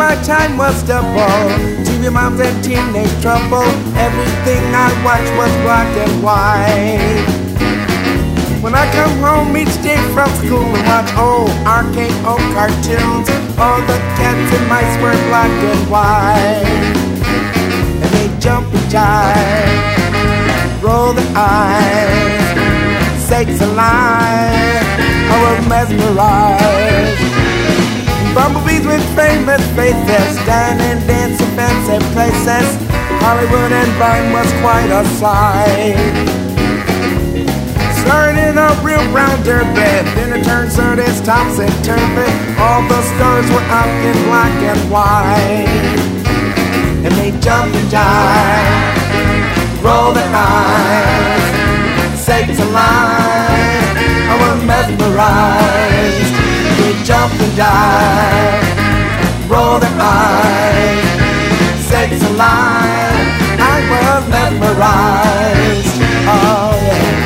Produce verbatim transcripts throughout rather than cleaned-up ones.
my time was double. T V moms and teenage trouble. Everything I watched was black and white. When I come home each day from school and watch old arcade old cartoons, all the cats and mice were black and white. And they jump and jive, roll their eyes, sakes alive, I was mesmerized. Bumblebees with famous faces, standing, dancing, fancy places. Hollywood and Vine was quite a sight. Started in a real round derby, then it turned so this topsy-turvy. All the stars were up in black and white. And they jumped and jive, roll their eyes, sakes alive, I was mesmerized. They jump and jive, roll their eyes, sakes alive, I was mesmerized. Oh yeah.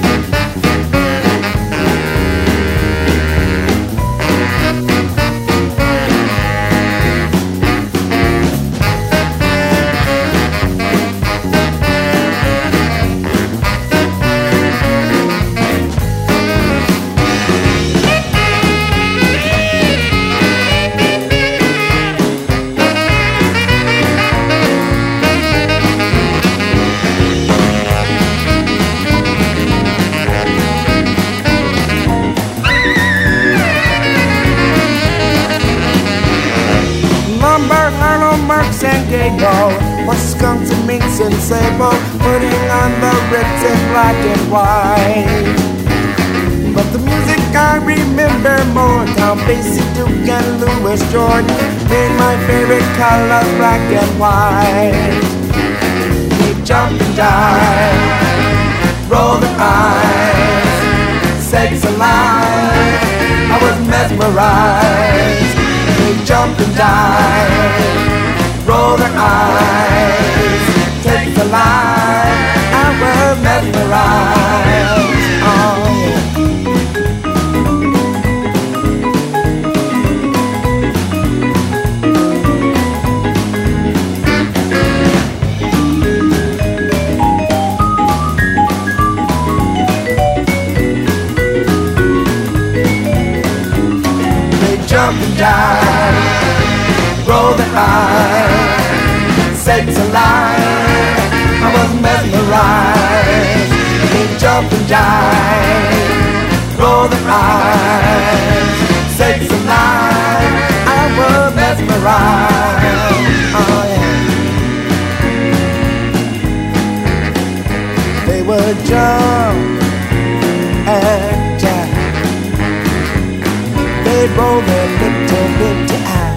Marks and Gable, or skunks and minks and sable, putting on the Ritz in black and white. But the music I remember more, Tom Basie, Duke and Louis Jordan, made my favorite color black and white. They jump and dive, roll their eyes, sakes alive, I was mesmerized. They jump and dive, roll their eyes, take the light, I was mesmerized. Oh yeah. They jump and dive, roll their eyes, sakes alive, I was mesmerized. They jump and jive, roll their eyes, sakes alive, I was mesmerized. Oh yeah. They would jump and jive, they'd roll their little bitty eyes.